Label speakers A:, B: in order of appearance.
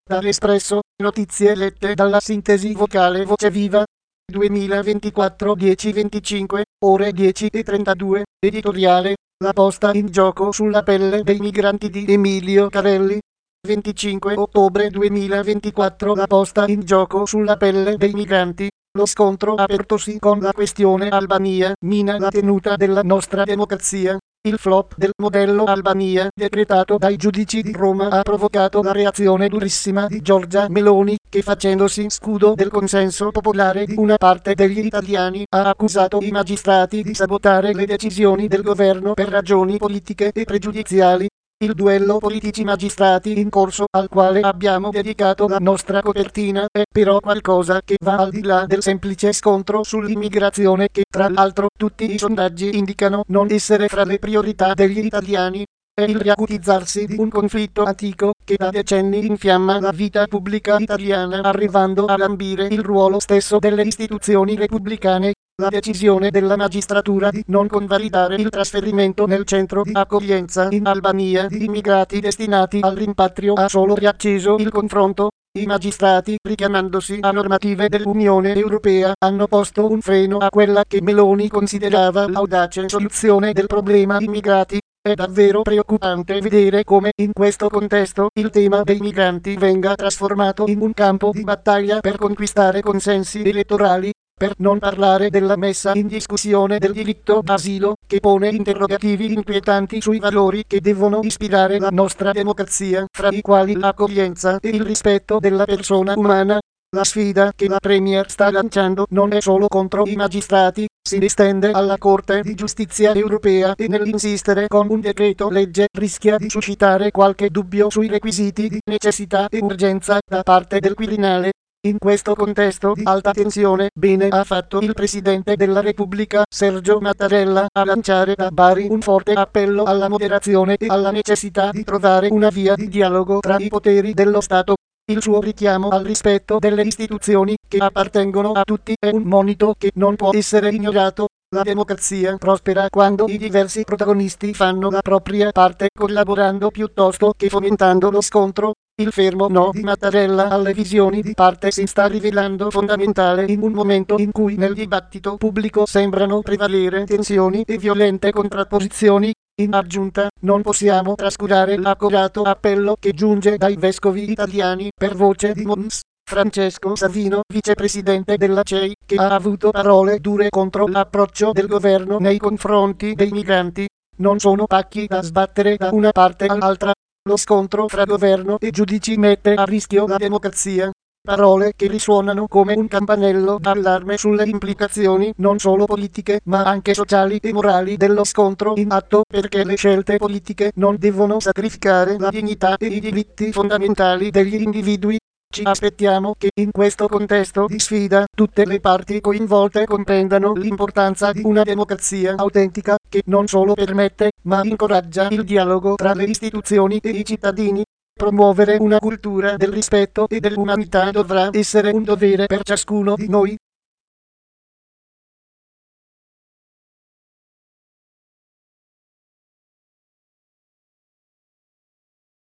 A: Dall'Espresso, notizie lette dalla sintesi vocale Voce Viva. 2024 10:25, ore 10:32, editoriale, la posta in gioco sulla pelle dei migranti di Emilio Carelli. 25 ottobre 2024, la posta in gioco sulla pelle dei migranti. Lo scontro apertosi con la questione Albania mina la tenuta della nostra democrazia. Il flop del modello Albania, decretato dai giudici di Roma, ha provocato la reazione durissima di Giorgia Meloni, che facendosi scudo del consenso popolare di una parte degli italiani, ha accusato i magistrati di sabotare le decisioni del governo per ragioni politiche e pregiudiziali. Il duello politici-magistrati in corso, al quale abbiamo dedicato la nostra copertina, è però qualcosa che va al di là del semplice scontro sull'immigrazione che, tra l'altro, tutti i sondaggi indicano non essere fra le priorità degli italiani. È il riacutizzarsi di un conflitto antico che da decenni infiamma la vita pubblica italiana, arrivando a lambire il ruolo stesso delle istituzioni repubblicane. La decisione della magistratura di non convalidare il trasferimento nel centro di accoglienza in Albania di immigrati destinati al rimpatrio ha solo riacceso il confronto. I magistrati, richiamandosi a normative dell'Unione Europea, hanno posto un freno a quella che Meloni considerava l'audace soluzione del problema immigrati. È davvero preoccupante vedere come, in questo contesto, il tema dei migranti venga trasformato in un campo di battaglia per conquistare consensi elettorali. Per non parlare della messa in discussione del diritto d'asilo, che pone interrogativi inquietanti sui valori che devono ispirare la nostra democrazia, fra i quali l'accoglienza e il rispetto della persona umana. La sfida che la Premier sta lanciando non è solo contro i magistrati, si estende alla Corte di Giustizia europea e nell'insistere con un decreto legge rischia di suscitare qualche dubbio sui requisiti di necessità e urgenza da parte del Quirinale. In questo contesto di alta tensione, bene ha fatto il Presidente della Repubblica, Sergio Mattarella, a lanciare da Bari un forte appello alla moderazione e alla necessità di trovare una via di dialogo tra i poteri dello Stato. Il suo richiamo al rispetto delle istituzioni, che appartengono a tutti, è un monito che non può essere ignorato. La democrazia prospera quando i diversi protagonisti fanno la propria parte, collaborando piuttosto che fomentando lo scontro. Il fermo no di Mattarella alle visioni di parte si sta rivelando fondamentale in un momento in cui nel dibattito pubblico sembrano prevalere tensioni e violente contrapposizioni. In aggiunta, non possiamo trascurare l'accorato appello che giunge dai vescovi italiani per voce di Mons. Francesco Savino, vicepresidente della CEI, che ha avuto parole dure contro l'approccio del governo nei confronti dei migranti. Non sono pacchi da sbattere da una parte all'altra. Lo scontro fra governo e giudici mette a rischio la democrazia. Parole che risuonano come un campanello d'allarme sulle implicazioni non solo politiche ma anche sociali e morali dello scontro in atto, perché le scelte politiche non devono sacrificare la dignità e i diritti fondamentali degli individui. Ci aspettiamo che in questo contesto di sfida tutte le parti coinvolte comprendano l'importanza di una democrazia autentica che non solo permette ma incoraggia il dialogo tra le istituzioni e i cittadini. Promuovere una cultura del rispetto e dell'umanità dovrà essere un dovere per ciascuno di noi.